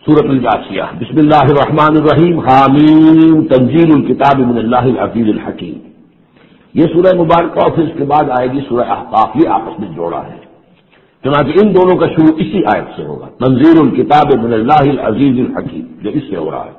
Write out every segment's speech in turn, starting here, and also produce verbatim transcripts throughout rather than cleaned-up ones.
سورۃ الجاثیہ بسم اللہ الرحمن الرحیم حامیم تنزیل الکتاب من اللہ العزیز الحکیم. یہ سورہ مبارکہ اور پھر اس کے بعد آئے گی سورہ احقاف، یہ آپس میں جوڑا ہے، چنانچہ ان دونوں کا شروع اسی آیت سے ہوگا، تنزیل الکتاب من اللہ العزیز الحکیم، جو اس سے ہو رہا ہے.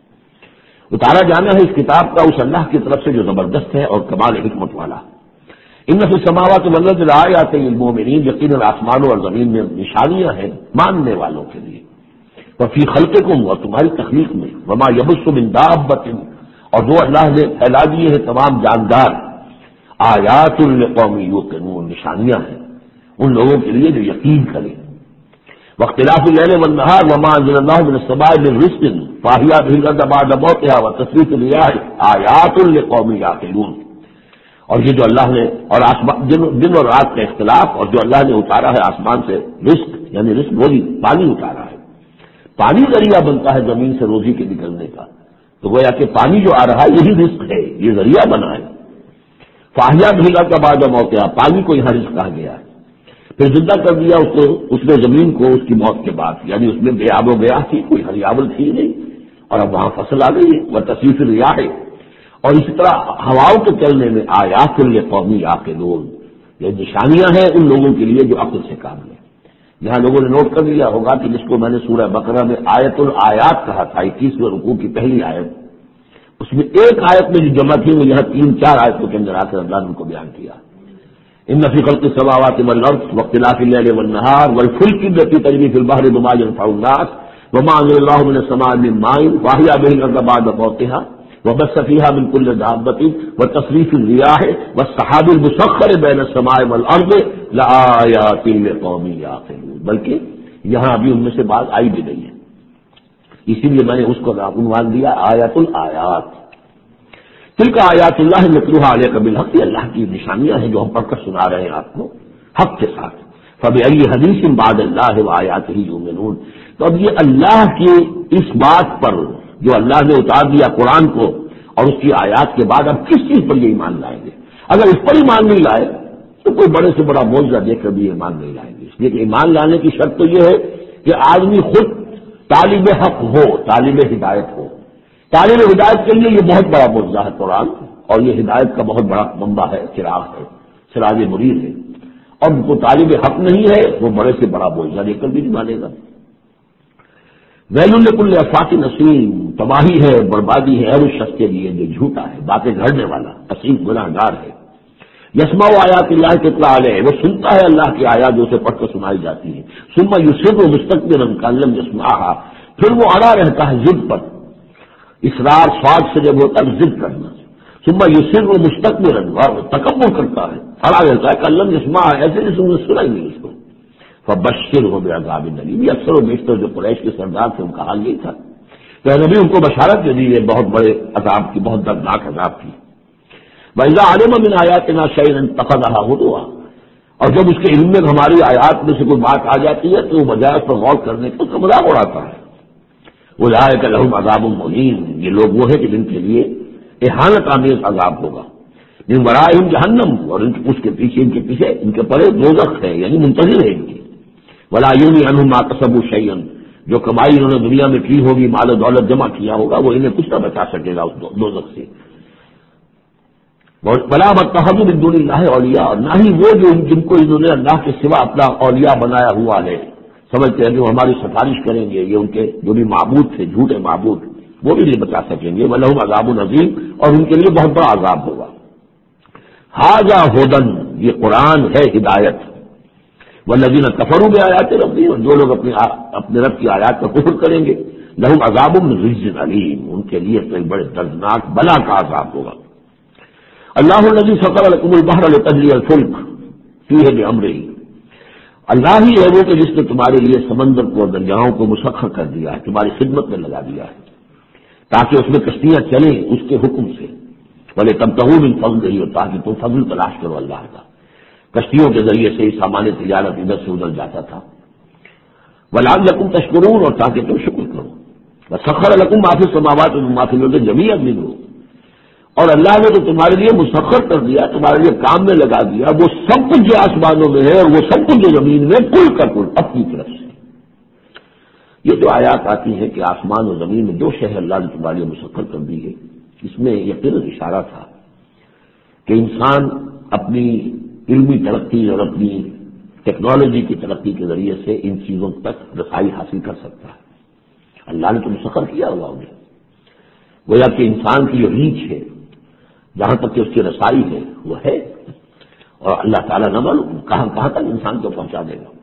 اتارا جانا ہے اس کتاب کا اس اللہ کی طرف سے جو زبردست ہے اور کمال حکمت والا. ان فی السماوات والارض لآیات للمؤمنین، یقیناً آسمانوں اور زمین میں نشانیاں ہیں ماننے والوں کے لیے. وفی خلقکم، اور تمہاری تخلیق میں، وما یبث من دابۃ، اور جو اللہ نے پھیلا دیے ہیں تمام جاندار، آیات لقوم یوقنون، نشانیاں ہیں ان لوگوں کے لیے جو یقین کریں. واختلاف اللیل والنہار وما انزل اللہ من السماء من رزق فاحیا به الارض بعد موتها وتصریف الرياح آیات لقوم یعقلون. اور یہ جو اللہ نے اور آسمان دن اور رات کا اختلاف، اور جو اللہ نے اتارا ہے آسمان سے رزق، یعنی رزق وہی پانی اتارا ہے. پانی ذریعہ بنتا ہے زمین سے روزی کے نکلنے کا، تو گویا کہ پانی جو آ رہا ہے یہی رزق ہے، یہ ذریعہ بنا ہے. فاحیا به الارض بعد موتها، پانی کو یہاں رزق کہا گیا ہے. پھر زندہ کر دیا اس کو، اس نے زمین کو اس کی موت کے بعد، یعنی اس میں بے آب و گیا تھی، کوئی ہریابل تھی نہیں، اور اب وہاں فصل آ گئی ہے. وتصریف الریاح، اور اسی طرح ہواؤں کے چلنے میں آیات لقوم یعقلون، یہ نشانیاں ہیں ان لوگوں کے لیے جو عقل سے کام لیں. یہاں لوگوں نے نوٹ کر لیا ہوگا کہ جس کو میں نے سورہ بقرہ میں آیت الآیات کہا تھا، اکیسویں رکوع کی پہلی آیت، اس میں ایک آیت میں جو جمع تھی وہ یہاں تین چار آیتوں کے اندر آ کر اللہ نے ان کو بیان کیا. ان فی خلق السماوات والارض واختلاف اللیل والنہار والفلک التی تجری فی البحر بما ينفع الناس وما انزل اللہ من السماء من ماء فاحیا به الارض بعد موتها وبث فيها من كل دابة وتصريف الرياح والسحاب المسخر بين السماء والارض لآیات لقوم یعقلون. بلکہ یہاں ابھی ان میں سے بات آئی بھی نہیں ہے، اسی لیے میں نے اس کو عنوان دیا آیات الآیات. تلک آیات اللہ نتلوها علیک بالحق، یہ اللہ کی نشانیاں ہیں جو ہم پڑھ کر سنا رہے ہیں آپ کو حق کے ساتھ. فبأی حدیث بعد اللہ وآیاتہ یؤمنون. تو اب یہ اللہ کی اس بات پر جو اللہ نے اتار دیا قرآن کو اور اس کی آیات کے بعد اب کس چیز پر یہ ایمان لائیں گے؟ اگر اس پر ایمان نہیں لائے تو کوئی بڑے سے بڑا معجزہ دیکھ کر بھی ایمان نہیں لائیں گے. اس لیے کہ ایمان لانے کی شرط تو یہ ہے کہ آدمی خود طالب حق ہو، طالب ہدایت ہو. طالب ہدایت کے لیے یہ بہت بڑا معجزہ ہے قرآن، اور یہ ہدایت کا بہت بڑا منبع ہے، چراغ ہے، سراج منیر ہے. اور جو طالب حق نہیں ہے وہ بڑے سے بڑا معجزہ دیکھ کر بھی نہیں مانے گا. ویل لکل افاق نسیم، تباہی ہے، بربادی ہے ہر اس شخص کے لیے جو جھوٹا ہے، باتیں گھڑنے والا، اسیم گناہ گار ہے. یسمع آیات اللہ تتلی علیہ، وہ سنتا ہے اللہ کی آیات جو اسے پڑھ کر سنائی جاتی ہے. ثم یصر مستکبرا کأن لم یسمعها، پھر وہ اڑا رہتا ہے ضد پر. اصرار سواد سے جب ہوتا ہے ضد کرنا. ثم یصر مستکبرا، تکبر کرتا ہے، اڑا رہتا ہے کأن لم یسمعها، ایسے جیسے انہیں سنا ہی نہیں اس کو. فبشرہ بعذاب الیم، یہ اکثر و بیشتر جو قریش کے سردار تھے ان کا حال یہی تھا کہ نبی ان کو بشارت دے دی ہے بہت بڑے عذاب کی، بہت دردناک عذاب کی. وَإِذَا عَلِمَ مِنْ آيَاتِنَا شَيْئًا اتَّخَذَهَا هُزُوًا، اور جب اس کے علم میں ہماری آیات میں سے کوئی بات آ جاتی ہے تو وہ بجائے اس پر غور کرنے کے اس کا مذاق اڑاتا ہے. أُولَٰئِكَ لَهُمْ عَذَابٌ مُّهِينٌ، یہ لوگ وہ ہیں کہ جن کے لیے اہانت آمیز عذاب ہوگا. من ورائہم جہنم، اور ان کے اس کے پیچھے ان کے پیچھے ان کے پرے دوزخ ہے، یعنی منتظر ہے ان کی. وَلَا يُغْنِي عَنْهُم مَّا كَسَبُوا شَيْئًا، جو کمائی انہوں نے دنیا میں کی ہوگی، مال و دولت جمع کیا ہوگا، وہ انہیں کچھ نہ بچا سکے گا اس دوزخ سے. وَلَا مَا اتَّخَذُوا مِن دُونِ اللَّهِ أَوْلِيَاءَ، نہ ہی وہ جو جن کو انہوں نے اللہ کے سوا اپنا اولیاء بنایا ہوا ہے، سمجھتے ہیں جو ہماری سفارش کریں گے، یہ ان کے جو بھی معبود تھے، جھوٹے معبود، وہ بھی نہیں بچا سکیں گے. وَلَهُمْ عَذَابٌ عَظِيمٌ، اور ان کے لیے بہت بڑا عذاب ہوگا. ھذا ھدی، یہ قرآن ہے ہدایت. والذین کفروا بآیات ربہم، جو لوگ اپنے اپنے رب کی آیات کا کفر کریں گے، لہم عذاب من رجز علیم، ان کے لیے کوئی بڑے دردناک بلا کا عذاب ہوگا. اللہ الذی سخر لکم البحر لتجری الفلک فیہ بامرہ، اللہ ہی ہے وہ کہ جس نے تمہارے لیے سمندر کو اور دریاؤں کو مسخر کر دیا ہے، تمہاری خدمت میں لگا دیا ہے تاکہ اس میں کشتیاں چلیں اس کے حکم سے. ولتبتغوا من فضلہ، اور تاکہ تم فضل تلاش کرو اللہ کا. کشتیوں کے ذریعے سے ہی سامان تجارت ادھر سے ادھر جاتا تھا. وَلَعَلَّكُمْ تَشْكُرُونَ، اور تاکہ تم شکر کرو. وَسَخَّرَ لَكُم مَّا فِي السَّمَاوَاتِ وَمَا فِي الْأَرْضِ جَمِيعًا مِّنْهُ، اور اللہ نے تو تمہارے لیے مسخر کر دیا، تمہارے لیے کام میں لگا دیا وہ سب کچھ جو آسمانوں میں ہے اور وہ سب کچھ جو زمین میں، کل کا کل اپنی طرف سے. یہ جو آیات آتی ہیں کہ آسمان و زمین میں جو شے اللہ نے تمہارے لیے مسخر کر دی ہے، اس میں یقیناً اشارہ تھا کہ انسان اپنی علمی ترقی اور اپنی ٹیکنالوجی کی ترقی کے ذریعے سے ان چیزوں تک رسائی حاصل کر سکتا ہے۔ اللہ نے تو مسخر کیا ہوا انہیں، گویا کہ انسان کی جو ریچ ہے، جہاں تک کہ اس کی رسائی ہے وہ ہے، اور اللہ تعالیٰ نہ معلوم کہاں کہاں تک انسان کو پہنچا دے گا۔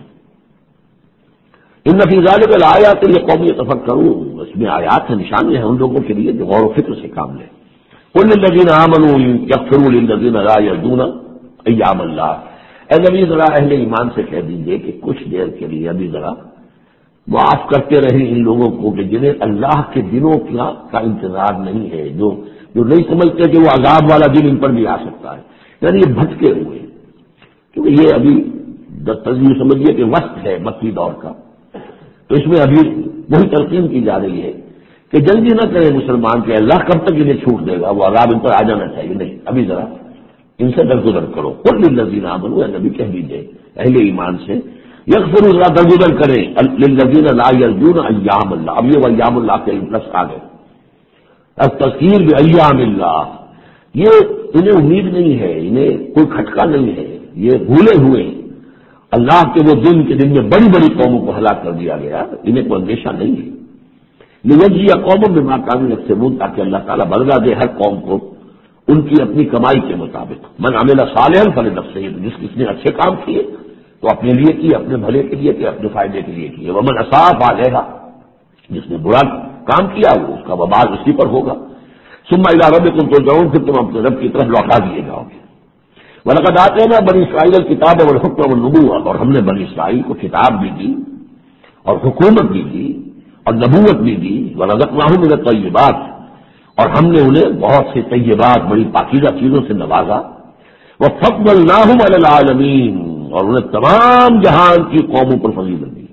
ان فی ذلک لآیات لقوم یتفکرون، اس میں آیات ہیں، نشانیاں ہیں ان لوگوں کے لیے جو غور و فکر سے کام لیں۔ قل للذین آمنوا یغفروا للذین لا یرجون ایام اللہ، اے نبی ذرا اہل ایمان سے کہہ دیجئے کہ کچھ دیر کے لیے ابھی ذرا معاف کرتے رہیں ان لوگوں کو کہ جنہیں اللہ کے دنوں کا کا انتظار نہیں ہے، جو جو نہیں سمجھتے کہ وہ عذاب والا دن ان پر بھی آ سکتا ہے، یعنی یہ بھٹکے ہوئے، کیونکہ یہ ابھی تصویر سمجھیے کہ وقت ہے مکی دور کا، تو اس میں ابھی وہی تلقین کی جا رہی ہے کہ جلدی نہ کرے مسلمان کہ اللہ کب تک انہیں چھوٹ دے گا، وہ عذاب ان پر آ جانا چاہیے، نہیں ابھی ذرا ان سے درگزر کرو۔ قل للذین آمنوا، نبی کہہ دیجیے اہل ایمان سے، یغفروا ذرا درگزر کریں للذین لا یرجون ایام اللہ، اب یہ ایام اللہ کے لفظ آ گئے، اب تذکیر بایام اللہ، یہ انہیں امید نہیں ہے، انہیں کوئی کھٹکا نہیں ہے، یہ بھولے ہوئے اللہ کے وہ دن کے دن میں بڑی بڑی قوموں کو ہلاک کر دیا گیا، انہیں کوئی اندیشہ نہیں ہے۔ لیجیے قوموں میں ماکانوا یکسبون، تاکہ اللہ تعالیٰ بدلہ دے ہر قوم کو ان کی اپنی کمائی کے مطابق۔ من عمل صالحا فلنفسہ، جس کس نے اچھے کام کیے تو اپنے لیے کیے، اپنے بھلے کے لیے کیے، اپنے فائدے کے لیے کیے، ومن اساء فعلیہا، جس نے برا کام کیا وہ اس کا وبال اسی پر ہوگا۔ ثم الی ربکم ترجعون، پھر تم اپنے رب کی طرف لوٹا دیے جاؤ گے۔ وَلَقَدْ آتَيْنَا بَنِي إِسْرَائِيلَ الْكِتَابَ وَالْحُكْمَ وَالنُّبُوَّةَ، اور ہم نے بنی اسرائیل کو کتاب بھی دی اور حکومت بھی دی اور نبوت بھی دی، وَرَزَقْنَاهُم مِّنَ الطَّيِّبَاتِ، اور ہم نے انہیں بہت سے طیبات بڑی پاکیزہ چیزوں سے نوازا، وَفَضَّلْنَاهُمْ عَلَى الْعَالَمِينَ، اور انہیں تمام جہان کی قوموں پر فضیلت دی۔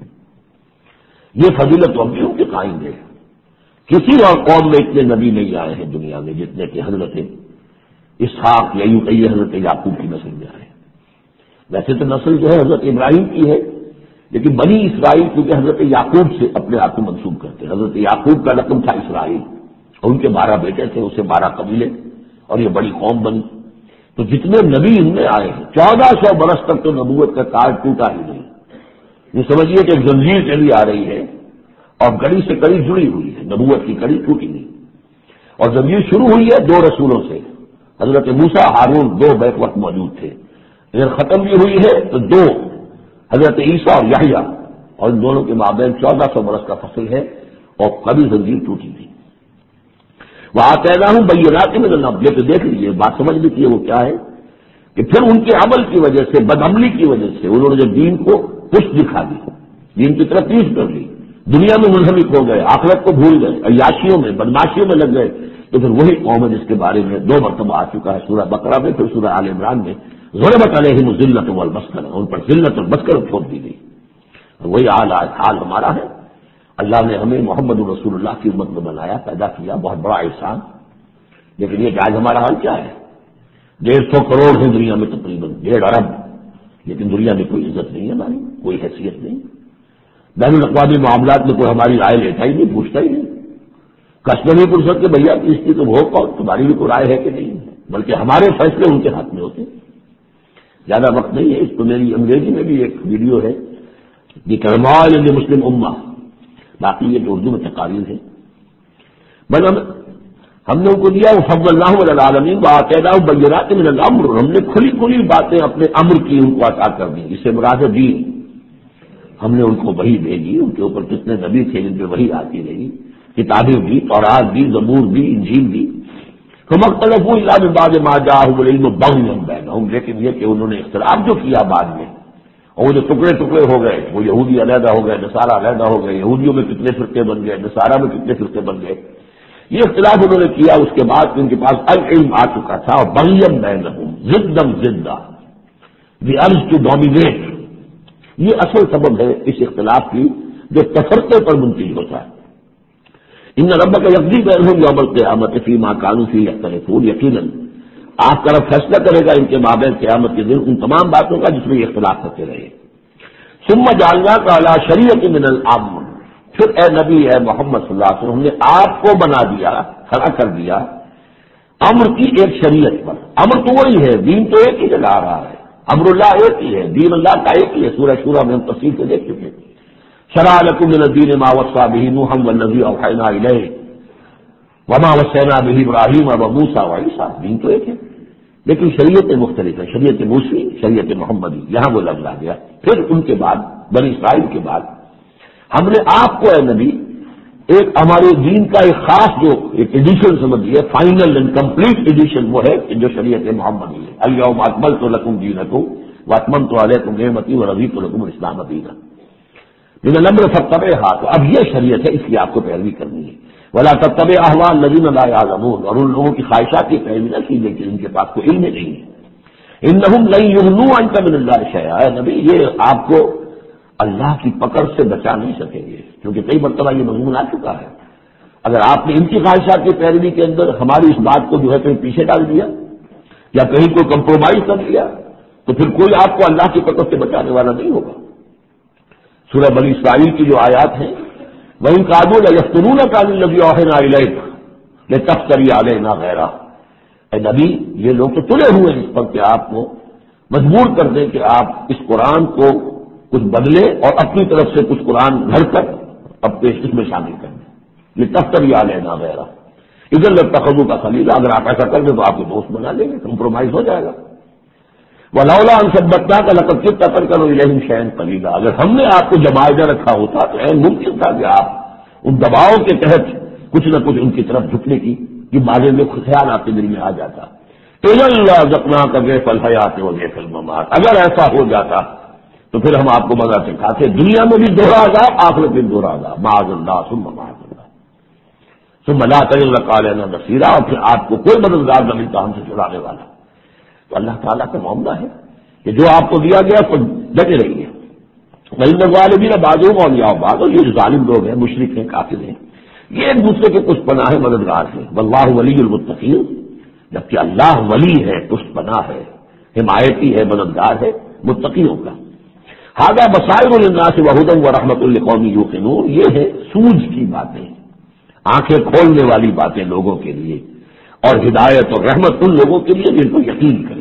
یہ فضیلت تو اب بھی ان کے قائم ہے، کسی اور قوم میں اتنے نبی نہیں آئے ہیں دنیا میں جتنے کہ حضرت اسحاق یا یوں کہیے حضرت یعقوب کی نسل میں آئے۔ ویسے تو نسل جو ہے حضرت ابراہیم کی ہے، لیکن بنی اسرائیل کیونکہ حضرت یعقوب سے اپنے آپ کو منسوب کرتے ہیں، حضرت یعقوب کا لقب تھا اسرائیل، اور ان کے بارہ بیٹے تھے، اسے بارہ قبیلے، اور یہ بڑی قوم بنی۔ تو جتنے نبی ان میں آئے ہیں چودہ سو برس تک تو نبوت کا تاج ٹوٹا ہی نہیں، یہ سمجھیے کہ ایک زنجیر چلی آ رہی ہے اور کڑی سے کڑی جڑی ہوئی ہے، نبوت کی کڑی ٹوٹی نہیں، اور زنجیر شروع ہوئی ہے دو رسولوں سے، حضرت موسیٰ ہارون دو بیک وقت موجود تھے، اگر ختم بھی ہوئی ہے تو دو حضرت عیسیٰ اور یحییٰ، اور ان دونوں کے مابین چودہ سو برس کا فصل ہے، اور کبھی زنجیر ٹوٹی تھی۔ وَآتَيْنَاهُم بَيِّنَاتٍ مِّنَ الْأَمْرِ، یہ تو دیکھ لیجیے بات سمجھ لیجیے وہ کیا ہے کہ پھر ان کے عمل کی وجہ سے، بدعملی کی وجہ سے انہوں نے جب دین کو پشت دکھا دی، دین کی طرف تیز کر لی، دنیا میں منہمک ہو گئے، آخرت کو بھول گئے، عیاشیوں میں بدماشیوں میں لگ گئے، تو پھر وہی قوم ہے جس کے بارے میں دو مرتبہ آ چکا ہے سورہ بقرہ میں، پھر سورہ آل عمران میں، ضربت علیہم الذلۃ والمسکنہ، ان پر ذلت اور مسکنت چھوڑ دی گئی، اور وہی حال آج حال ہمارا ہے۔ اللہ نے ہمیں محمد رسول اللہ کی امت میں بنایا، پیدا کیا، بہت بڑا احسان، لیکن یہ کہ آج ہمارا حال کیا ہے؟ ڈیڑھ سو کروڑ ہے دنیا میں، تقریباً ڈیڑھ ارب، لیکن دنیا میں کوئی عزت نہیں ہے ہماری، کوئی حیثیت نہیں، بین الاقوامی معاملات میں کوئی ہماری رائے لیتا ہی نہیں، پوچھتا ہی نہیں، کسٹمری پرسد کے بھیا اس کی تم ہو کون، تمہاری بھی کوئی رائے ہے کہ نہیں، بلکہ ہمارے فیصلے ان کے ہاتھ میں ہوتے ہیں۔ زیادہ وقت نہیں ہے اس کو، میری انگریزی میں بھی ایک ویڈیو ہے دی کرمال ان دی مسلم امہ، باقی یہ اردو میں تقاریر ہے، مطلب ہم نے ان کو دیا وفضلناہم علی العالمین وآتیناہم بینات من الامر، ہم نے کھلی کھلی باتیں اپنے امر کی ان کو عطا کر دی، اس سے مراد ہے دین، ہم نے ان کو وحی بھیجی، ان کے اوپر کتنے نبی تھے جن پہ وحی آتی رہی، کتابیں دی، تورات دی، زبور دی، انجیل دی، فما اختلفوا الا من بعد ما جاءهم العلم بغیا بینہم، لیکن یہ کہ انہوں نے اختلاف جو کیا بعد میں، اور وہ جو ٹکڑے ٹکڑے ہو گئے، وہ یہودی علیحدہ ہو گئے، نصارہ علیحدہ ہو گئے، یہودیوں میں کتنے فرقے بن گئے، نصارہ میں کتنے فرقے بن گئے، یہ اختلاف انہوں نے کیا، اس کے بعد ان کے پاس العلم آ چکا تھا، اور بغیا بینہم، ضدم ضدہ، دی ارض ٹو ڈومینیٹ، یہ اصل سبب ہے اس اختلاف کی جو تفرقے پر منتج ہوتا ہے۔ ان ربک یقضی بینہم یوم القیامۃ فیما کانوا فیہ یختلفون، یقیناً آپ کا رب فیصلہ کرے گا ان کے مابین قیامت کے دن ان تمام باتوں کا جس میں یہ اختلاف کرتے رہے۔ ثم جعلناک علی شریعۃ من الامر، پھر اے نبی اے محمد صلی اللہ علیہ وسلم ہم نے آپ کو بنا دیا، کھڑا کر دیا امر کی ایک شریعت پر۔ امر تو وہی ہے، دین تو ایک ہی جگہ آ رہا ہے، امر اللہ ایک ہی ہے، دین اللہ کا ایک ہی ہے۔ سورہ شورى میں ہم تفصیل سے دیکھ چکے۔ شرع لكم من الدين ما وصى به نوحا والذي اوحينا اليه وما وصينا به ابراهيم وموسى وعيسى، دین تو ایک ہے لیکن شریعتیں مختلف ہیں، شریعت موسی، شریعت محمدی، یہاں وہ لفظ آ گیا۔ پھر ان کے بعد بنی اسرائیل کے بعد ہم نے آپ کو اے نبی ایک ہمارے دین کا ایک خاص جو ایک ایڈیشن سمجھیے، فائنل اینڈ کمپلیٹ ایڈیشن وہ ہے جو شریعت محمدی ہے۔ الیوم اکملت لکم دینکم واتممت علیکم نعمتی ورضیت لکم الاسلام دینا۔ من الامر فاتبعها، تو اب یہ شریعت ہے، اس لیے آپ کو پیروی کرنی ہے۔ ولا تتبع اهواء الذین لا یعلمون، اور ان لوگوں کی خواہشات کی پیروی نہ کیجیے کہ ان کے پاس کوئی علم نہیں ہے۔ انہم لن یغنوا عنک من اللہ شیئا، اے نبی یہ آپ کو اللہ کی پکڑ سے بچا نہیں سکیں گے، کیونکہ کئی مرتبہ یہ مضمون آ چکا ہے۔ اگر آپ نے ان کی خواہشات کی پیروی کے اندر ہماری اس بات کو جو ہے کہیں پیچھے ڈال دیا یا کہیں کوئی کمپرومائز کر لیا تو پھر کوئی آپ کو اللہ کی پکڑ سے بچانے والا نہیں ہوگا۔ سورہ بنی اسرائیل کی جو آیات ہیں، وَإِن كَادُوا لَيَفْتِنُونَكَ عَنِ الَّذِي أَوْحَيْنَا إِلَيْكَ لِتَفْتَرِيَ عَلَيْنَا غَيْرَهُ، اے نبی یہ لوگ تو تلے ہوئے ہیں اس پر کہ آپ کو مجبور کر دیں کہ آپ اس قرآن کو کچھ بدلے اور اپنی طرف سے کچھ قرآن گھڑ کر اب پیش اس میں شامل کر دیں۔ لِتَفْتَرِيَ عَلَيْنَا غَيْرَهُ اِذًا لَاتَّخَذُوكَ خَلِيلًا، اگر آپ ایسا کر دیں تو آپ کو دوست بنا لیں گے، کمپرومائز ہو جائے گا۔ وَلَوْلَا أَن ثَبَّتْنَاكَ لَقَدْ كِدتَّ تَرْكَنُ إِلَيْهِمْ شَيْئًا قَلِيلًا، اگر ہم نے آپ کو جمائے نہ رکھا ہوتا تو عین ممکن تھا کہ آپ ان دباؤ کے تحت کچھ نہ کچھ ان کی طرف جھکنے کی کہ بارے میں خیال آپ کے دل میں آ جاتا۔ إِذًا لَأَذَقْنَاكَ ضِعْفَ الْحَيَاةِ وَضِعْفَ الْمَمَاتِ، اگر ایسا ہو جاتا تو پھر ہم آپ کو مزہ سکھاتے، دنیا میں بھی دوہرا عذاب، آخرت میں دوہرا عذاب، معاذ اللہ ثم معاذ اللہ ثم لا تجد لك علينا نصيرا، اور پھر آپ کو کوئی مددگار نہ ملتا ہم سے چھڑانے والا۔ تو اللہ تعالیٰ کا معاملہ ہے کہ جو آپ کو دیا گیا تو ڈٹے رہیے۔ وَإِنَّ الظَّالِمِينَ بَعْضُهُمْ أَوْلِيَاءُ بَعْضٍ، یہ جو ظالم لوگ ہیں، مشرک ہیں، کافر ہیں، یہ ایک دوسرے کے پشت پناہ ہے، مددگار ہیں۔ وَاللَّهُ وَلِيُّ الْمُتَّقِينَ، جبکہ اللہ ولی ہے، پشت پناہ ہے، حمایتی ہے، مددگار ہے متقیوں کا۔ ھذا بصائر للناس وہدی ورحمۃ لقوم یوقنون، یہ ہے سوجھ کی باتیں، آنکھیں کھولنے والی باتیں لوگوں کے لیے، اور ہدایت اور رحمت ان لوگوں کے لیے جن کو یقین کریں۔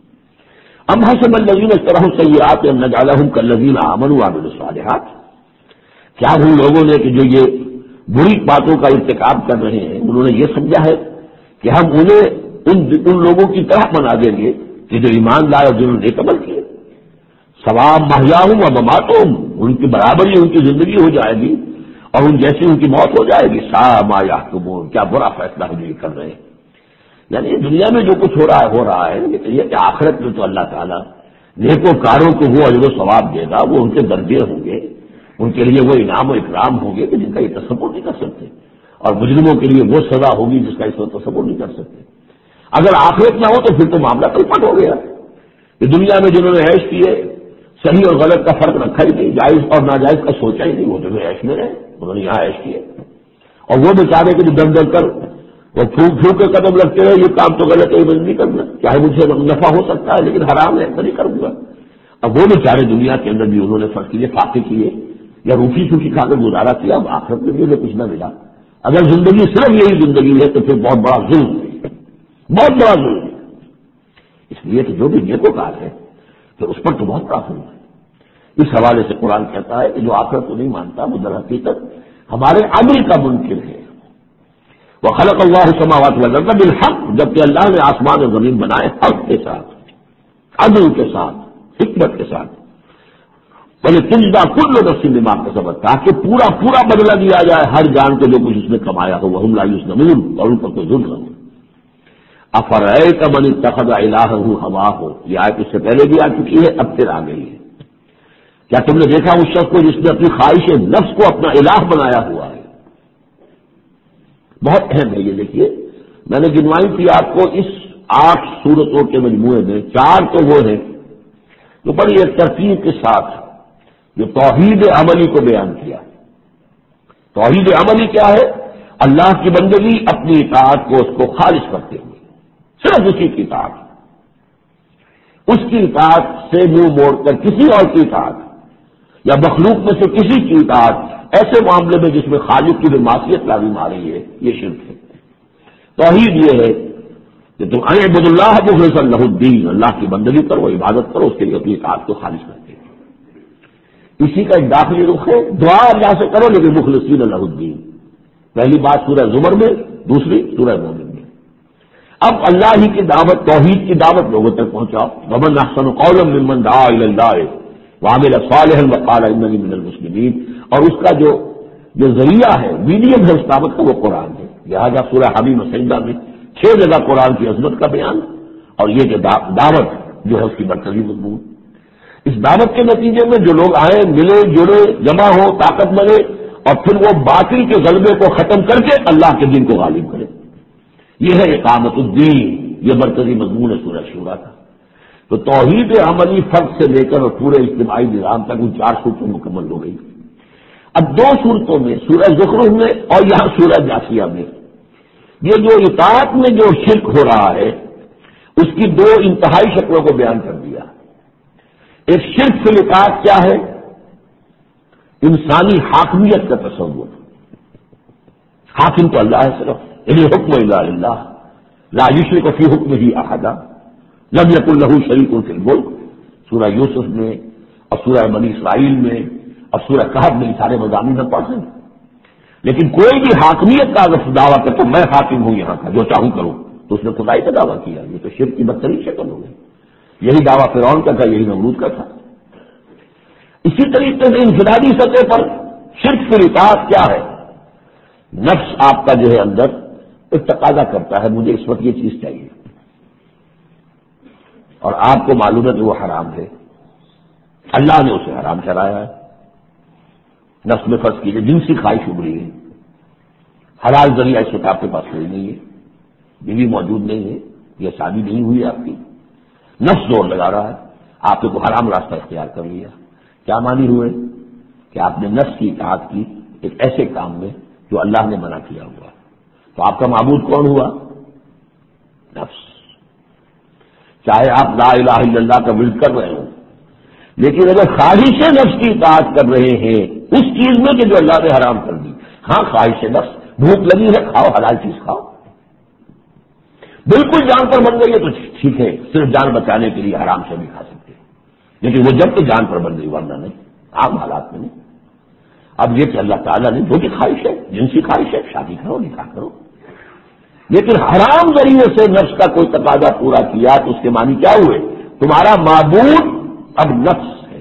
ام حسب الذین اجترحوا السیئات ان نجعلہم کالذین آمنوا وعملوا الصالحات، کیا ان لوگوں نے کہ جو یہ بری باتوں کا ارتکاب کر رہے ہیں انہوں نے یہ سمجھا ہے کہ ہم انہیں ان, ان لوگوں کی طرح بنا دیں گے کہ جو ایمان لائے اور جنہوں نے نیک عمل کیے، سواء محیاہم و مماتہم، ان کی برابری ان کی زندگی ہو جائے گی اور ان جیسی ان کی موت ہو جائے گی۔ ساء ما یحکمون، کیا برا فیصلہ ہے جو یہ کر رہے ہیں۔ یعنی دنیا میں جو کچھ ہو رہا ہے ہو رہا ہے، لیکن یہ کہ آخرت میں تو اللہ تعالیٰ نیکوکاروں کو وہ اجر و ثواب دے گا، وہ ان کے درجے ہوں گے، ان کے لیے وہ انعام و اکرام ہوں گے کہ جن کا یہ تصور نہیں کر سکتے، اور مجرموں کے لیے وہ سزا ہوگی جس کا اس وقت تصور نہیں کر سکتے۔ اگر آخرت نہ ہو تو پھر تو معاملہ کلپٹ ہو گیا کہ دنیا میں جنہوں نے عیش کیے، صحیح اور غلط کا فرق رکھا ہی نہیں، جائز اور ناجائز کا سوچا ہی نہیں، وہ جو عیش میں رہے، انہوں نے یہاں عیش کیے، اور وہ بیچارے کے جو دم دم کر وہ پھونک پھونک کے قدم رکھتے رہے، یہ کام تو غلط ہے، یہ نہیں کرنا، چاہے مجھ سے نفع ہو سکتا ہے لیکن حرام ہے، ایسا نہیں کروں گا۔ اب وہ بیچارے دنیا کے اندر بھی انہوں نے فرق کیے، فاقے کیے یا روکھی سوکھی کھا کر گزارا کیا، اب آخرت میں بھی انہیں کچھ نہ ملا۔ اگر زندگی صرف یہی زندگی ہے تو پھر بہت بڑا ظلم ہے، بہت بڑا ظلم ہے۔ اس لیے کہ جو بھی نیکوکار ہے پھر اس پر تو بہت بڑا ظلم ہے۔ اس حوالے سے قرآن کہتا ہے کہ جو آخرت کو نہیں مانتا وہ در حقیقت ہمارے عمل کا منکر ہے۔ وخلق اللہ السماوات والارض بالحق، جبکہ اللہ نے آسمان اور زمین بنائے حق کے ساتھ، عدل کے ساتھ، حکمت کے ساتھ۔ وَلِتُجْزَىٰ كُلُّ نَفْسٍ بِمَا كَسَبَتْ، تاکہ پورا پورا بدلہ دیا جائے ہر جان کو جو کچھ اس نے کمایا ہو، وَهُمْ لَا يُظْلَمُونَ، اور ان پر کوئی ظلم نہ ہو۔ أَفَرَأَيْتَ مَنِ اتَّخَذَ إِلَٰهَهُ هَوَاهُ، یہ آیت اس سے پہلے بھی آ چکی ہے، اب پھر آ گئی ہے۔ کیا تم نے دیکھا اس شخص کو جس نے اپنی خواہش نفس کو اپنا الہ بنایا ہوا ہے؟ بہت اہم ہے یہ، دیکھیے میں نے گنوائی تھی آپ کو اس آٹھ صورتوں کے مجموعے میں چار تو وہ ہیں جو بڑی ایک ترتیب کے ساتھ جو توحید عملی کو بیان کیا۔ توحید عملی کیا ہے؟ اللہ کی بندگی، اپنی اطاعت کو اس کو خالص کرتے ہوئے، صرف اسی کی اطاعت، اس کی اطاعت سے منہ موڑ کر کسی اور کی اطاعت یا مخلوق میں سے کسی کی اطاعت ایسے معاملے میں جس میں خالق کی بھی معصیت لازم آ رہی ہے، یہ شرک ہے۔ توحید یہ ہے کہ تم اعبدوا اللہ مخلصا لہ الدین، اللہ کی بندگی کرو، عبادت کرو، اس کے لیے اپنی اطاعت کو خالص کرتے ہیں۔ اسی کا ایک داخلی رخ ہے، دعا اللہ سے کرو لیکن مخلصین لہ الدین۔ پہلی بات سورہ زمر میں، دوسری سورہ مومن میں۔ اب اللہ ہی کی دعوت، توحید کی دعوت لوگوں تک پہنچاؤ۔ ومن احسن قولا ممن دعا الی اللہ وعمل صالحا وقال اننی من المسلمین، اور اس کا جو جو ذریعہ ہے، میڈیم ہے اس دعوت کا، وہ قرآن ہے۔ لہٰذا سورہ حمیم سجدہ میں چھ جگہ قرآن کی عظمت کا بیان، اور یہ کہ دعوت جو ہے اس کی مرکزی مضمون۔ اس دعوت کے نتیجے میں جو لوگ آئے، ملے، جڑے، جمع ہو، طاقت ملے، اور پھر وہ باطل کے غلبے کو ختم کر کے اللہ کے دین کو غالب کرے، یہ ہے اقامت الدین، یہ مرکزی مضمون ہے سورہ شورا کا۔ تو توحید عملی فرد سے لے کر اور پورے اجتماعی نظام تک ان چار صورتوں مکمل ہو گئی۔ اب دو صورتوں میں، سورہ زخرف میں اور یہاں سورہ جاسیہ میں، یہ جو اطاعت میں جو شرک ہو رہا ہے اس کی دو انتہائی شکلوں کو بیان کر دیا۔ ایک شرک فی الاطاعت کیا ہے؟ انسانی حاکمیت کا تصور، حاکم تو اللہ ہے صرف، یعنی حکم الا للہ لا یشرک فی حکمہ احدا لم یکن لہ شریک فی الملک، سورہ یوسف میں اور سورہ بنی اسرائیل میں اور سورہ کہف میں سارے مضامین میں پڑھ رہے ہیں۔ لیکن کوئی بھی حاکمیت کا اگر دعویٰ کرے تو میں حاکم ہوں یہاں کا، جو چاہوں کروں، تو اس نے خدائی کا دعویٰ کیا، یہ تو شرک کی بدترین شکل ہو گئی۔ یہی دعویٰ فرعون کا تھا، یہی نمرود کا تھا۔ اسی طریقے سے انفرادی سطح پر شرک فی الاطاعت کیا ہے؟ نفس آپ کا جو ہے اندر ایک تقاضا کرتا ہے، مجھے اس وقت یہ چیز چاہیے، اور آپ کو معلوم ہے کہ وہ حرام ہے، اللہ نے اسے حرام ٹھہرایا ہے۔ نفس میں فرض کیجیے جنسی خواہش ابھری ہے، حلال ذریعہ اس وقت آپ کے پاس کوئی نہیں ہے، بیوی موجود نہیں ہے، یہ شادی نہیں ہوئی ہے آپ کی، نفس زور لگا رہا ہے، آپ نے تو حرام راستہ اختیار کر لیا۔ کیا مانی ہوئے کہ آپ نے نفس کی اطاعت کی ایک ایسے کام میں جو اللہ نے منع کیا ہوا، تو آپ کا معبود کون ہوا؟ نفس۔ چاہے آپ لا الہ الا اللہ کا ورد کر رہے ہوں، لیکن اگر خواہش نفس کی اطاعت کر رہے ہیں اس چیز میں کہ جو اللہ نے حرام کر دی، ہاں خواہش نفس، بھوک لگی ہے کھاؤ، حلال چیز کھاؤ، بالکل جان پر بن گئی ہے تو ٹھیک ہے، صرف جان بچانے کے لیے حرام سے بھی کھا سکتے ہیں، لیکن وہ جب تو جان پر بن گئی، ورنہ نہیں، عام حالات میں نہیں۔ اب یہ کہ اللہ تعالیٰ نے جو بھی خواہش ہے، جنسی خواہش ہے، شادی کرو، نکاح کرو، لیکن حرام ذریعے سے نفس کا کوئی تقاضا پورا کیا تو اس کے معنی کیا ہوئے؟ تمہارا معبود اب نفس ہے۔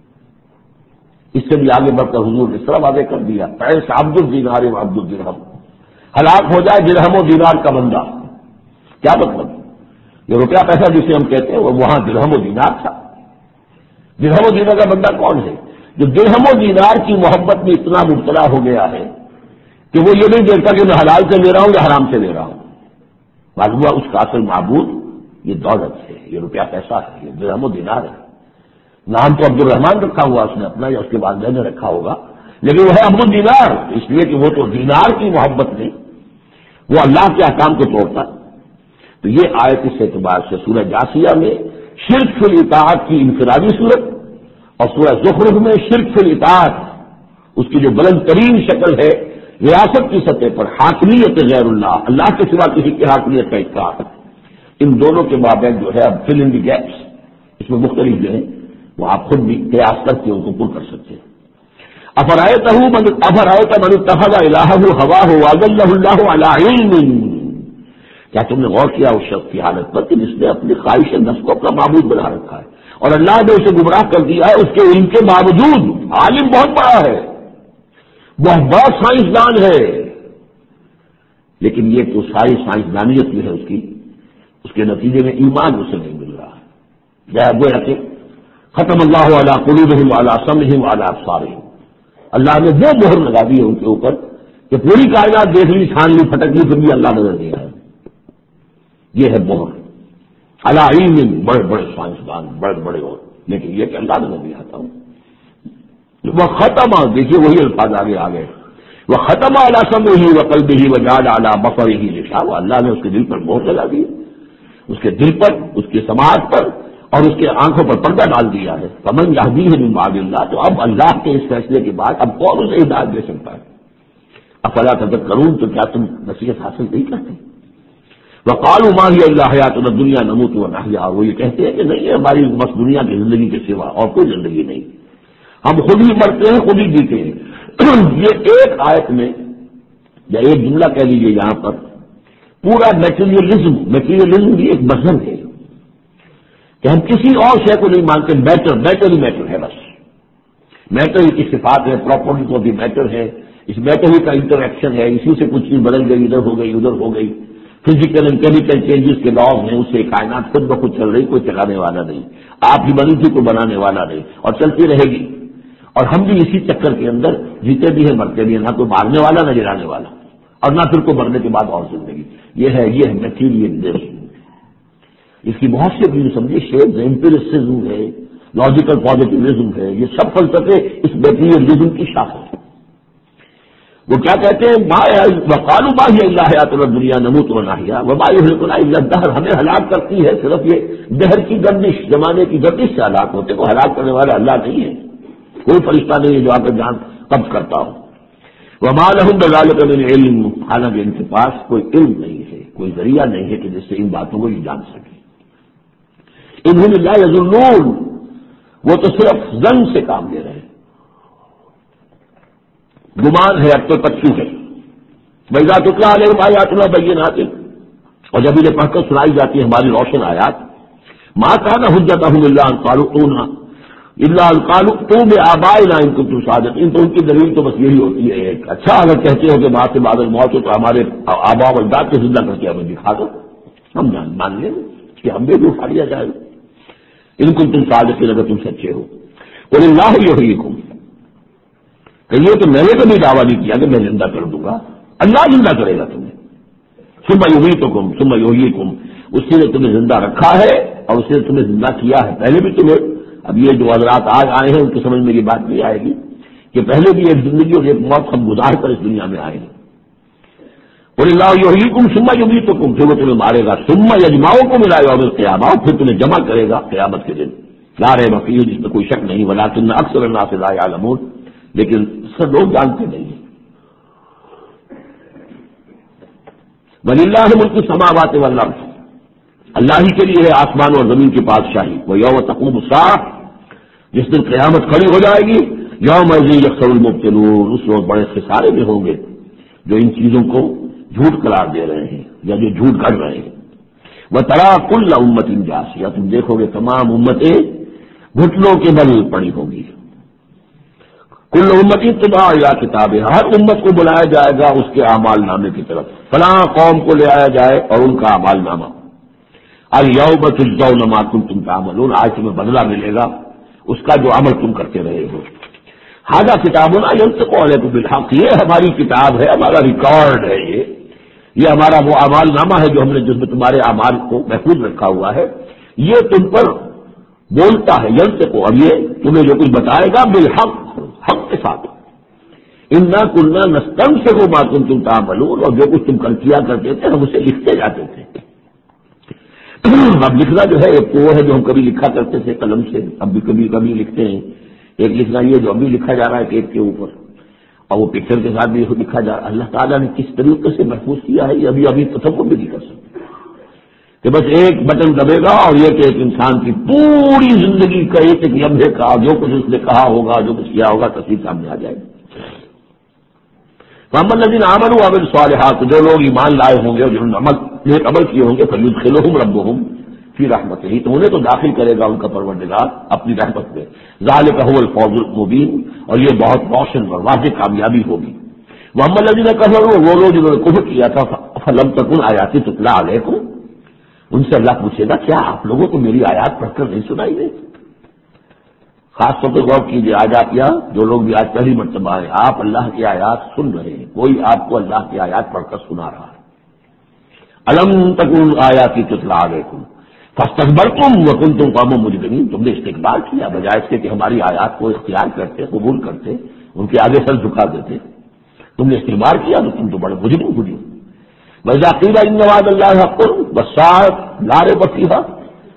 اس سے بھی آگے بڑھ کر حضور نے اس طرح واضح کر دیا، پیس عبد الدینار و عبد الدرہم، ہلاک ہو جائے درہم و دینار کا بندہ۔ کیا مطلب؟ یہ روپیہ پیسہ جسے ہم کہتے ہیں وہ وہاں درہم و دینار تھا۔ درہم و دینار کا بندہ کون ہے؟ جو درہم و دینار کی محبت میں اتنا مبتلا ہو گیا ہے کہ وہ یہ نہیں دیکھتا کہ میں حلال سے لے رہا ہوں یا حرام سے لے رہا ہوں، معلوم ہوا اس کا اصل معبود یہ دولت ہے، یہ روپیہ پیسہ ہے، یہ درہم و دینار ہے۔ نام تو عبد الرحمان رکھا ہوا اس نے اپنا، یا اس کے والدین نے رکھا ہوگا، لیکن وہ ہے عبد الدینار، اس لیے کہ وہ تو دینار کی محبت نہیں، وہ اللہ کے احکام کو توڑتا۔ تو یہ آیت اس اعتبار سے سورہ جاسیہ میں شرک فی الاطاعت کی انفرادی صورت، اور سورہ زخرف میں شرک فی الاطاعت اس کی جو بلند ترین شکل ہے ریاست کی سطح پر حاکمیت غیر اللہ، اللہ کے سوا کسی کی حاکمیت کا اطاعت، ان دونوں کے مابین جو ہے اب فل ان دی گیپس اس میں مختلف جو ہے وہ آپ خود بھی قیاس کر کے ان کو پور کر سکتے ہیں۔ افرایتہ من افرایت من اتخذ الہہ ہواہ واضلہ اللہ علی علم، کیا تم نے غور کیا اس شخص کی حالت پر کہ جس نے اپنی خواہش نفس کو اپنا معبود بنا رکھا ہے اور اللہ نے اسے گمراہ کر دیا ہے اس کے علم کے باوجود؟ عالم بہت بڑا ہے، وہ بہت سائنسدان ہے، لیکن یہ تو ساری سائنسدانیت جو ہے اس کی اس کے نتیجے میں ایمان اسے نہیں مل رہا ہے۔ گویا کہ ختم اللہ علی قلوبہم وعلی سمعہم وعلی ابصارہم، اللہ نے وہ مہر لگا دی ہے ان کے اوپر کہ پوری کائنات دیکھ لی، چھان لی، پھٹک لی، پھر بھی اللہ نظر نہیں آیا۔ یہ ہے مہر علی علم، بڑے بڑے سائنسدان، بڑے بڑے اور، لیکن یہ کہ اللہ نظر نہیں آتا ہوں۔ وہ ختم، دیکھیے وہی الفاظ آگے آ گئے، وہ ختم علی سمعہ وقلبہ وجعل علی بصرہ غشاوہ، اللہ نے اس کے دل پر مہر لگا دی، اس کے دل پر، اس کی سماعت پر اور اس کے آنکھوں پر پردہ ڈال دیا ہے. فمن یہدیہ من بعد اللہ، تو اب اللہ کے اس فیصلے کے بعد اب کون اسے ہدایت دے سکتا ہے؟ افلا تذکرون، تو کیا تم نصیحت حاصل نہیں کرتے؟ وقالوا ما هي الا حیاتنا الدنیا نموت ونحیا، وہ یہ کہتے ہیں کہ نہیں ہے ہماری بس دنیا کی زندگی کے سوا اور کوئی زندگی نہیں، ہم خود ہی مرتے ہیں خود ہی جیتے ہیں. یہ ایک آیت میں یا ایک جملہ کہہ لیجیے یہاں پر پورا میٹیریلزم میٹیریلزم بھی ایک مذہب ہے کہ ہم کسی اور شے کو نہیں مانتے، میٹر میٹر ہی میٹر ہے، بس میٹر ہی کی صفات ہے، پراپرٹی تو بھی میٹر ہے، اس میٹر ہی کا انٹریکشن ہے، اسی سے کچھ چیز بدل گئی، ادھر ہو گئی ادھر ہو گئی، فزیکل اینڈ کیمیکل چینجز کے لاز ہیں، اس سے کائنات خود بخود چل رہی، کوئی چلانے والا نہیں، آپ ہی بنی تھی کوئی بنانے والا نہیں، اور چلتی رہے گی. اور ہم بھی اسی چکر کے اندر جیتے بھی ہیں مرتے بھی ہیں، نہ کوئی مارنے والا نہ جلانے والا، اور نہ پھر کو مرنے کے بعد اور زندگی. یہ ہے یہ ہے میٹیریلزم. اس کی بہت سے بھی سمجھے شیپس ہیں، امپیریسزم ہے، لاجیکل پازیٹیوزم ہے، یہ سب فلسفے اس میٹیریلزم کی شاخ ہے. وہ کیا کہتے ہیں وقالوا ما هي الا حیاتنا الدنیا نموت ونحیا وما یهلكنا الا الدهر، ہمیں ہلاک کرتی ہے صرف یہ دہر کی گردش، زمانے کی گردش سے ہلاک ہوتے، کو ہلاک کرنے والا اللہ نہیں ہے، کوئی فرشتہ نہیں ہے جو آپ کا جان قبض کرتا ہو. وما لهم بذلك من علم، حالانکہ ان کے پاس کوئی علم نہیں ہے، کوئی ذریعہ نہیں ہے کہ جس سے ان باتوں کو یہ جان سکے. انہم الا یظنون، وہ تو صرف ظن سے کام لے رہے ہیں، گمان ہے، اب تو پچو ہے. وَإِذَا تُتْلَىٰ عَلَيْهِمْ آيَاتُنَا بَيِّنَاتٍ، اور جب انہیں پڑھ کر سنائی جاتی ہے ہماری روشن آیات، مَا كَانَ حُجَّتُهُمْ إِلَّا أَن قَالُوا ائْتُونَا إِلَّا أَن قَالُوا ائْتُوا بِآبَائِنَا إِن كُنتُمْ صَادِقِينَ. تو ان کی دلیل تو بس یہی ہوتی ہے ایک، اچھا اگر کہتے ہو کہ ماں سے بعد موت ہو تو ہمارے آبا و اجداد کو زندہ کر کے ہمیں دکھا دو، ہم جان مان لیں کہ ہم بھی اٹھا لیا جائے گا. ان كنتم صادقین، اگر تم سچے ہو. قُلِ اللَّهُ يُحْيِيكُمْ، کہیے تو میں نے کبھی دعویٰ نہیں کیا کہ میں زندہ کر دوں گا، اللہ زندہ کرے گا تمہیں. ثم یمیتکم ثم یحییکم، اسی نے تمہیں زندہ رکھا ہے اور اسی نے تمہیں زندہ کیا ہے. پہلے بھی تمہیں، اب یہ جو حضرات آج آئے ہیں ان کی سمجھ میں یہ بات نہیں آئے گی کہ پہلے بھی ایک زندگی اور ایک موت ہم گزار کر اس دنیا میں آئے ہیں. قل اللہ یحییکم ثم یمیتکم، پھر وہ تمہیں مارے گا. ثم یجمعکم الی یوم القیامہ، پھر تمہیں جمع کرے گا قیامت کے دن. لا ریب فیہ، جس میں کوئی شک نہیں. ولکن اکثر الناس لا یعلمون، لیکن سب لوگ جانتے نہیں ہیں. وَلِلَّهِ مُلْكُ السَّمَاوَاتِ وَالْأَرْضِ، اللہ ہی کے لیے ہے آسمان اور زمین کی بادشاہی. وَيَوْمَ تَقُومُ السَّاعَةُ، جس دن قیامت کھڑی ہو جائے گی. يَوْمَئِذٍ يَخْسَرُ الْمُبْطِلُونَ، اس روز بڑے خسارے میں ہوں گے جو ان چیزوں کو جھوٹ قرار دے رہے ہیں یا جو جھوٹ گڑھ رہے ہیں. وَتَرَىٰ كُلَّ أُمَّةٍ جَاثِيَةً، تم دیکھو گے تمام امتیں گھٹنوں کے بل پڑی ہوں گی. کل امتی تباہ یا کتاب، ہر امت کو بلایا جائے گا اس کے اعمال نامے کی طرف. فلاں قوم کو لے آیا جائے اور ان کا اعمال نامہ. الیوم تجزون ما کنتم تعملون، آج تمہیں بدلہ ملے گا اس کا جو عمل تم کرتے رہے ہو. ھذا کتابنا ینطق علیکم بالحق، یہ ہماری کتاب ہے، ہمارا ریکارڈ ہے، یہ یہ ہمارا وہ اعمال نامہ ہے جو ہم نے جس میں تمہارے اعمال کو محفوظ رکھا ہوا ہے. یہ تم پر بولتا ہے ینطق، اور یہ تمہیں جو کچھ بتائے گا بالحق، حق کے ساتھ. انا کلنا نستنسخ ما کنتم تعملون، اور جو کچھ تم کر کیا کرتے تھے ہم اسے لکھتے جاتے تھے. اب لکھنا جو ہے ایک وہ ہے جو ہم کبھی لکھا کرتے تھے قلم سے، اب بھی کبھی کبھی لکھتے ہیں. ایک لکھنا یہ جو ابھی لکھا جا رہا ہے ٹیپ کے اوپر، اور وہ پکچر کے ساتھ بھی لکھا جا رہا ہے. اللہ تعالیٰ نے کس طریقے سے محفوظ کیا ہے یہ ابھی ابھی تصور بھی نہیں کر سکتے کہ بس ایک بٹن دبے گا اور یہ کہ ایک انسان کی پوری زندگی کا ایک ایک لمحے کا جو کچھ اس نے کہا ہوگا جو کچھ کیا ہوگا تصویر سامنے آ جائے گی. محمد الذین آمنوا وعملوا الصالحات، جو لوگ ایمان لائے ہوں گے اور جنہوں نے عمل نیک عمل کیے ہوں گے، فیدخلہم ربہم فی رحمتہ، تو انہیں تو داخل کرے گا ان کا پروردگار اپنی رحمت میں. ذالک ھو الفوز المبین، اور یہ بہت روشن اور واضح کامیابی ہوگی. محمد الذین کفروا، وہ لوگ جنہوں نے کفر کیا تھا، فلم تکن آیاتی تتلی علیکم، ان سے اللہ پوچھے گا کیا آپ لوگوں کو میری آیات پڑھ کر نہیں سنائی گئی؟ خاص طور پر غور کیجیے، آج آپ یا جو لوگ بھی آج پہلی مرتبہ آئے، آپ اللہ کی آیات سن رہے ہیں، کوئی آپ کو اللہ کی آیات پڑھ کر سنا رہا ہے. الم تکن آیاتی تتلی علیکم فاستکبرتم وکنتم قوما مجرمین، تم نے استکبار کیا بجائے اس کے کہ ہماری آیات کو اختیار کرتے، قبول کرتے، ان کے آگے سر جھکا دیتے. تم نے استکبار کیا تو تم تو بڑے مجرم ہوئی. وَإِذَا قِيلَ إِنَّ وَعْدَ اللَّهِ حَقٌّ وَالسَّاعَةُ لَا رَيْبَ فِيهَا،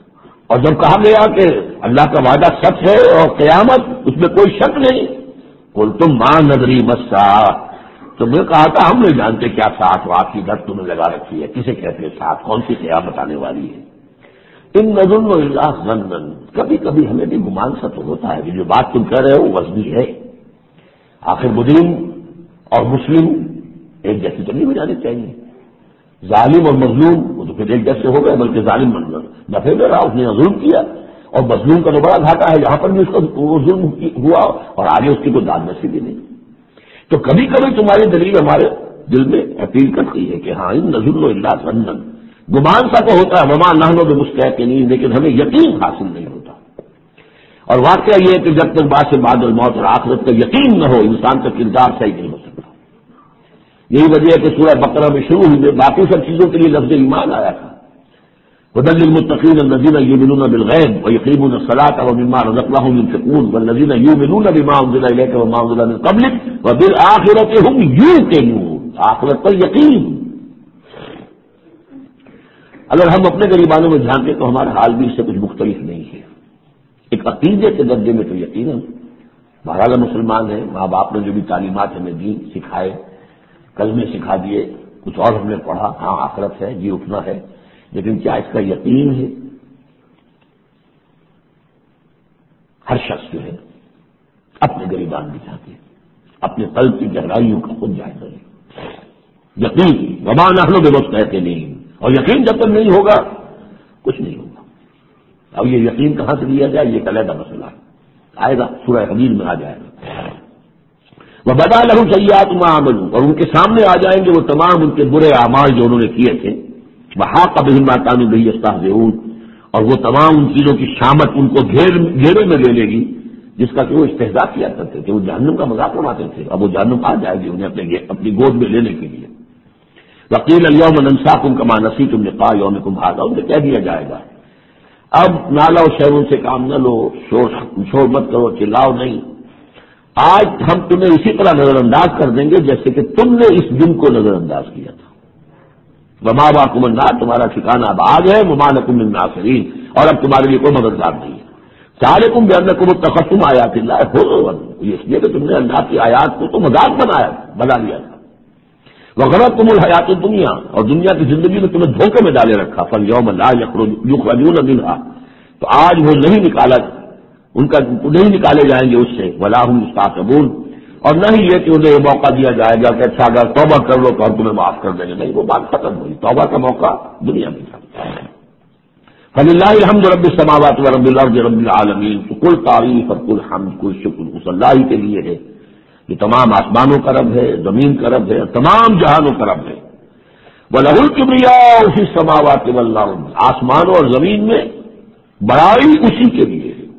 اور جب کہا گیا کہ اللہ کا وعدہ سچ ہے اور قیامت اس میں کوئی شک نہیں، قل تم ماں ندری مسا، تم نے کہا تھا ہم نہیں جانتے کیا ساتھ وات کی گھر تمہیں لگا رکھی ہے، کسے کہتے ہیں ساتھ، کون سی قیامت آنے والی ہے۔ ان نظن الا ظنن، کبھی کبھی ہمیں بھی گمان سا تو ہوتا ہے کہ جو بات تم کہہ رہے ہو وزنی ہے، آخر مجرم اور مسلم ایک جیسی تو نہیں ہو جانی چاہیے، ظالم اور مظلوم وہ تو پھر ایک جیسے ہو گئے، بلکہ ظالم منظر نفے میں رہا، اس نے ظلم کیا، اور مظلوم کا تو بڑا گھاٹا ہے، یہاں پر بھی اس کا وہ ظلم ہوا اور آگے اس کی کوئی داد نصیب بھی نہیں۔ تو کبھی کبھی تمہاری دلیل ہمارے دل میں اپیل کرتی ہے کہ ہاں ان نظر اللہ ظنن، گمان سا تو ہوتا ہے، وما نحن بمستيقنين، لیکن ہمیں یقین حاصل نہیں ہوتا۔ اور واقعہ یہ ہے کہ جب تک بعد سے بعد الموت اور آخرت کا یقین نہ ہو، انسان کا کردار صحیح نہیں ہو سکتا۔ یہی وجہ ہے کہ سورہ بقرہ میں شروع ہوئی، باقی سب چیزوں کے لیے لفظ ایمان آیا تھا، هدى للمتقين الذين يؤمنون بالغيب ويقيمون الصلاة ومما رزقناهم ينفقون والذين يؤمنون بما أنزل إليك وما أنزل من قبلك وبالآخرة هم يوقنون، آخرت پر یقین۔ اگر ہم اپنے غریبانوں میں جھانکیں تو ہمارا حال بھی اس سے کچھ مختلف نہیں ہے۔ ایک عقیدے کے درجے میں تو یقیناً بہرحال مسلمان ہیں، ماں باپ نے جو بھی تعلیمات ہمیں دی سکھائے، کلمے سکھا دیے، کچھ اور ہم نے پڑھا، ہاں آخرت ہے، جی اٹھنا ہے، لیکن کیا اس کا یقین ہے؟ ہر شخص جو ہے اپنے غریبان بھی چاہتے ہیں، اپنے قلب کی گہرائیوں کا خود جائزہ لے۔ یقین وما نحن بمستيقنين، اور یقین جب تک نہیں ہوگا کچھ نہیں ہوگا۔ اب یہ یقین کہاں سے لیا جائے، یہ علیحدہ مسئلہ ہے، آئے گا سورہ حدید میں آ جائے گا۔ وبدا لهم سیئات ما عملوا، اور ان کے سامنے آ جائیں گے وہ تمام ان کے برے اعمال جو انہوں نے کیے تھے، وحاق بهم ما كانوا به يستهزئون، اور وہ تمام ان چیزوں کی شامت ان کو گھیر گھیرے میں لے لے گی جس کا کہ وہ استہزاء کیا کرتے تھے، وہ جہنم کا مذاق اڑاتے تھے، اب وہ جہنم آ جائے گی انہیں اپنے اپنی گود میں لینے کے لیے۔ وقیل اليوم ننساكم كما نسيتم لقاء يومكم هذا، ان سے کہہ دیا جائے گا اب نالا و شیروں سے کام نہ لو، شور شور مت کرو، چلاؤ نہیں، آج ہم تمہیں اسی طرح نظر انداز کر دیں گے جیسے کہ تم نے اس دن کو نظر انداز کیا تھا۔ وما باكم النار، تمہارا ٹھکانہ اب آج ہے، وما لكم من ناصرین، اور اب تمہارے لیے کوئی مددگار نہیں ہے۔ ذالکم بأنکم اتخذتم آیات اللہ ہزوا، یہ اس لیے کہ تم نے اللہ کی آیات کو تو مذاق بنایا بنا لیا تھا۔ وغرتکم الحیات الدنیا، اور دنیا کی زندگی میں تمہیں دھوکے میں ڈالے رکھا، فالیوم لا یخرجون منها، تو آج وہ نہیں نکالا، ان کا نہیں نکالے جائیں گے اس سے، ولا هم یستعتبون، اور نہ ہی یہ کہ انہیں یہ موقع دیا جائے گا کہ اچھا اگر توبہ کر لو تو ہم تمہیں معاف کر دیں گے، نہیں، وہ بات ختم ہوئی، توبہ کا موقع دنیا میں تھا۔ فللہ الحمد رب السماوات ورب الارض رب العالمین، تو کل تعریف اور کل حمد کل شکر اس اللہ ہی کے لیے ہے، یہ تمام آسمانوں کا رب ہے، زمین کا رب ہے، تمام جہانوں کا رب ہے۔ وَلَهُ الْكِبْرِيَاءُ فِي السَّمَاوَاتِ وَالْأَرْضِ، آسمانوں اور زمین میں بڑائی اسی کے لیے ہے۔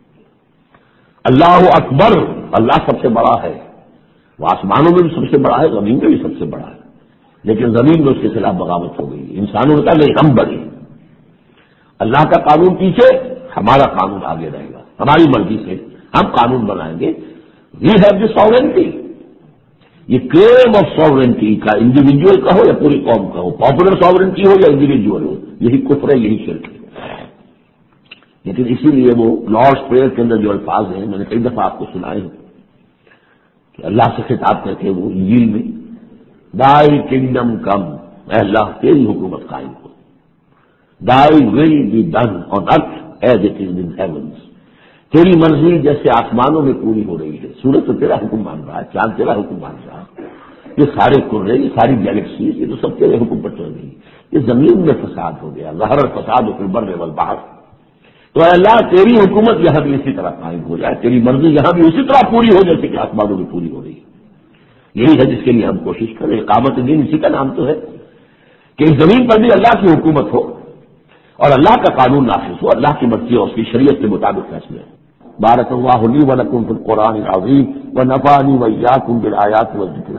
اللہ اکبر، اللہ سب سے بڑا ہے، وہ آسمانوں میں بھی سب سے بڑا ہے، زمین میں بھی سب سے بڑا ہے، لیکن زمین میں اس کے خلاف بغاوت ہو گئی، انسانوں نے کہا نہیں ہم بڑے، اللہ کا قانون پیچھے، ہمارا قانون آگے رہے گا، ہماری مرضی سے ہم قانون بنائیں گے۔ وی ہیو دی ساورنٹی، یہ کلیم آف ساورنٹی کا انڈیویجول کا ہو یا پوری قوم کا ہو، پاپولر ساورنٹی ہو یا انڈیویجول ہو، یہی کفر ہے، یہی شرک ہے۔ لیکن اسی لیے وہ لارڈس پریئر کے اندر جو الفاظ ہیں میں نے کئی دفعہ آپ کو سنائے ہیں کہ اللہ سے خطاب کرتے وہ انجیل میں، دائی کنگڈم کم، اے اللہ تیری حکومت قائم ہو، thy will be done on earth as it is in heavens, تیری مرضی جیسے آسمانوں میں پوری ہو رہی ہے، سورج تو تیرا حکم مان رہا ہے، چاند تیرا حکم مان رہا ہے، یہ سارے کرے، یہ ساری گیلیکسیز، یہ تو سب تیرے حکم پر چل رہی ہے، یہ زمین میں فساد ہو گیا، ظہر الفساد فی البر والبحر، تو اے اللہ تیری حکومت یہاں بھی اسی طرح قائم ہو جائے، تیری مرضی یہاں بھی اسی طرح پوری ہو جیسے کہ آسمانوں میں پوری ہو رہی ہے۔ یہی ہے جس کے لیے ہم کوشش کریں، اقامت دین اسی کا نام تو ہے کہ اس زمین پر بھی اللہ کی حکومت ہو اور اللہ کا قانون نافذ ہو، اللہ کی مرضی اور اس کی شریعت کے مطابق فیصلے ہوں۔ بارک اللہ لی و لکم فی القرآن العظیم و نفعنی و ایاکم بالآیات والذکر